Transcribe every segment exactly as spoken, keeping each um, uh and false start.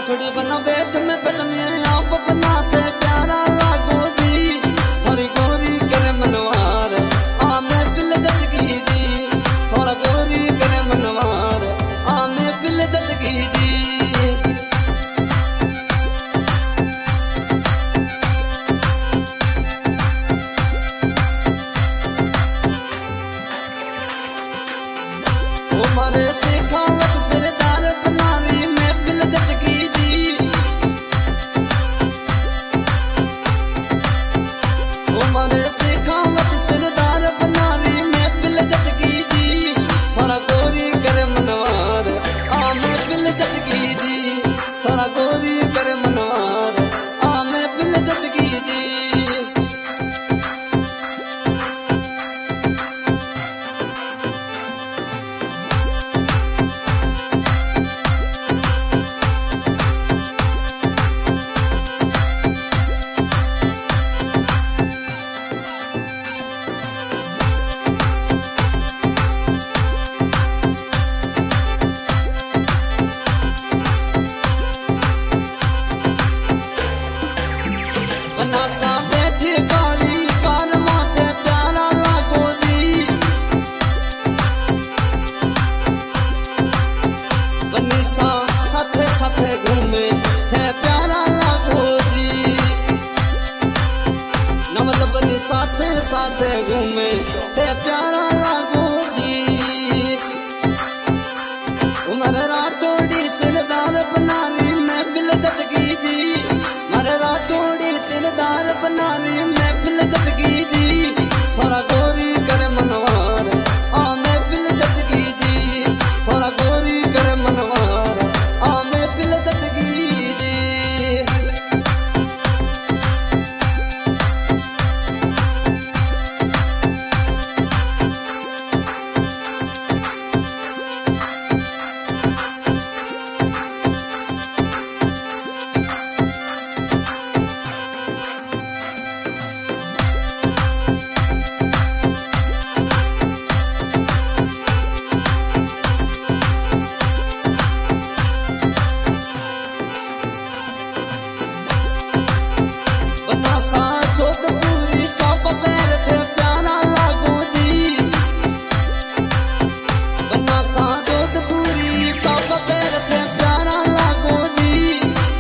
राठौड़ी बना बैठ में फिल्म आप बनाते प्यारा लागो जी थोड़ी गोरी करे मनवार आमे पिल जचगी जी थोड़ा गोरी करे मनवार आमे पिल जचगी जी हमारे सिखावत सरदार बनारी में पिल जचगी जी हमारे सिखावत सरदार बनारी में पिल जचगी जी थोड़ा गोरी कर मनवार आमे पिल जचगी जी थोड़ा गोरी कर मनवार आमे पिल जचगी जी बनासा बैठी काली कार माथे प्यारा लागो जी बनीसा साथे साथे घूमे है प्यारा लागो जी नवल बनी साथे साथे घूमे है प्यारा लागो जी उमर राठौड़ी सरदार बनानी में पिल जचगी जी मर राठौड़ी सरदार बनानी में पिल जचगी जी थोड़ा गोरी कर मनवार आमे पिल जचगी जी थोड़ा गोरी कर मनवार आमे पिल जचगी जी बनासा जोधपुरी सब पैर थे प्यारा लागो जी बनासा जोधपुरी सब पैर थे प्यारा लागो जी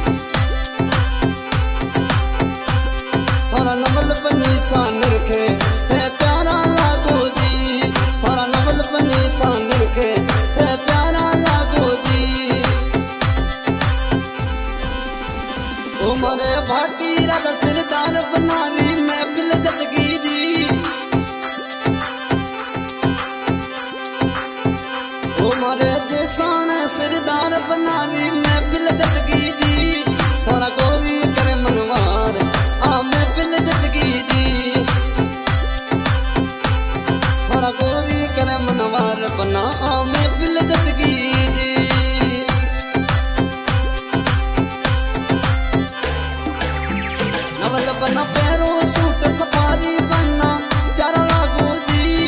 थोड़ा नवल बनी सान रखे थे प्यारा लागो जी थोड़ा नवल बनी सान रखे थे प्यारा लागो जी उमरे भाटी राधा सरदार बनानी में पिल जचगी जी उमरे जैसान सरदार बनानी में पिल जचगी जी थोड़ा गोरी करे मनवार आमे पिल जचगी जी थोड़ा गोरी करे मनवार बना आमे पिल जचगी जी नवल बना पैरो सूट सफारी बना प्यारा लागो जी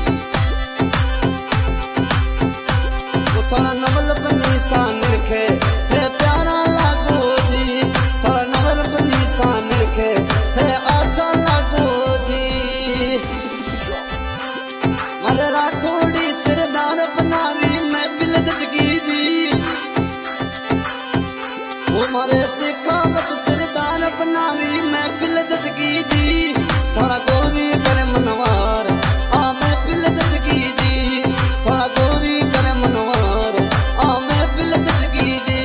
वो थोड़ा नवल बनी सान रखे है प्यारा लागो जी थोड़ा नवल बनी सान रखे है अच्छा लागो जी मर राठौड़ी सरदार बनारी में पिल जचगी जी वो मारे सिखावत सरदार बनारी में पिल जचगी जी थोड़ा गोरी करे मनवार आमे पिल जचगी जी थोड़ा गोरी करे मनवार आमे पिल जचगी जी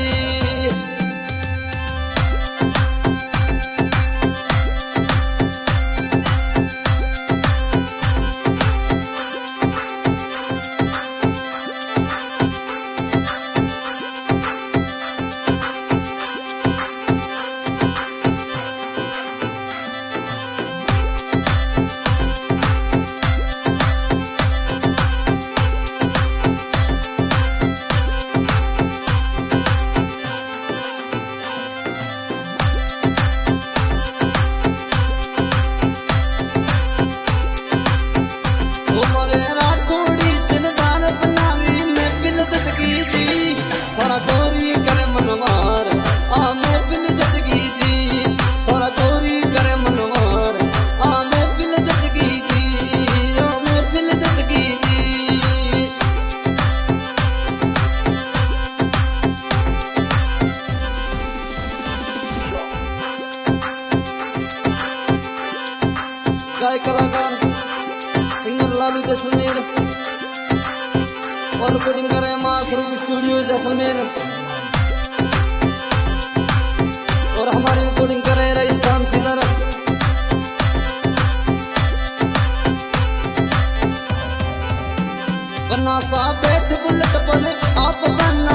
गोरी कर मनवार वाले कलाकार सिंगर लालू जैसलमेर और रिकॉर्डिंग कर रहे हैं मां स्वरूप स्टूडियो जैसलमेर और हमारी रिकॉर्डिंग कर रहे हैं रईस खान सिदर। बना सा बैठ बुलेट पर आप बन